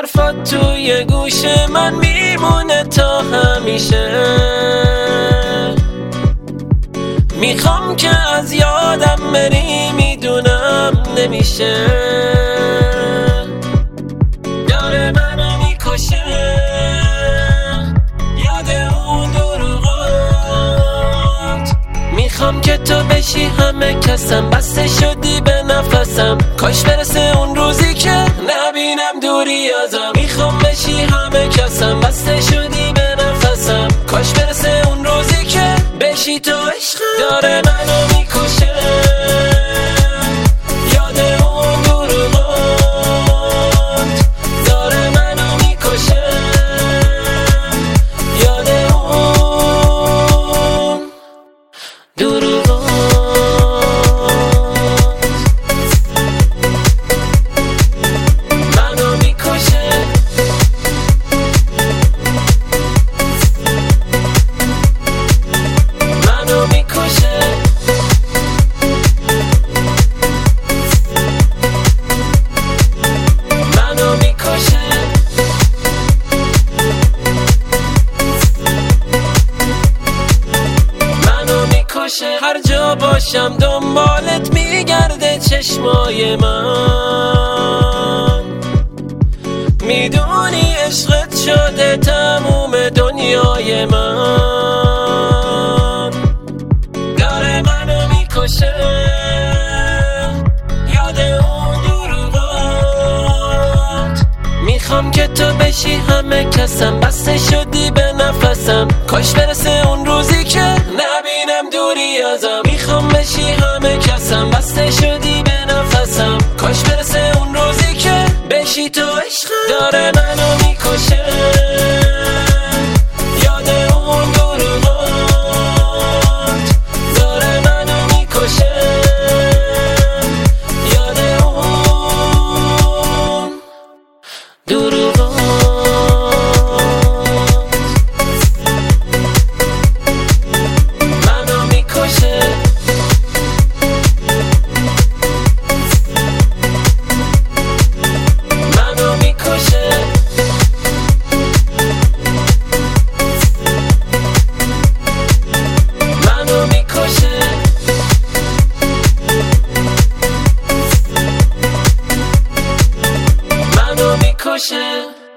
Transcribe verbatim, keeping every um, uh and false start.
حرفات توی گوش من میمونه تا همیشه. میخوام که از یادم بری، میدونم نمیشه. داره منو میکشه یاد اون دروغات. میخوام که تو بشی همه کسم، بسته شدی به نفسم. کاش برسه اون روزی که نبینم دوری ازم. میخوام بشی همه کسم، بسته شدی به نفسم. کاش برسه اون روزی که بشی تو عشقم. داره منو میکشه یاد اون دروغات. داره منو میکشه یاد اون دروغات. منو میکشه منو میکشه منو میکشه منو میکشه. هر جا باشم دنبالت میگرده چشمای من. میدونی عشقت شده تموم دنیای من. داره منو میکشه یاد اون دروغات. میخوام که تو بشی همه کسم، بسته شدی به نفسم. کاش برسه اون روزی که نبینم دوری ازم. میخوام بشی همه کسم، بسته شدی به نفسم. کاش برسه اون روزی که بشی تو عشقم. داره منو میکشه یاد اون دروغات. داره منو میکشه یاد اون دروغات. منو میکشه منو میکشه منو میکشه منو میکشه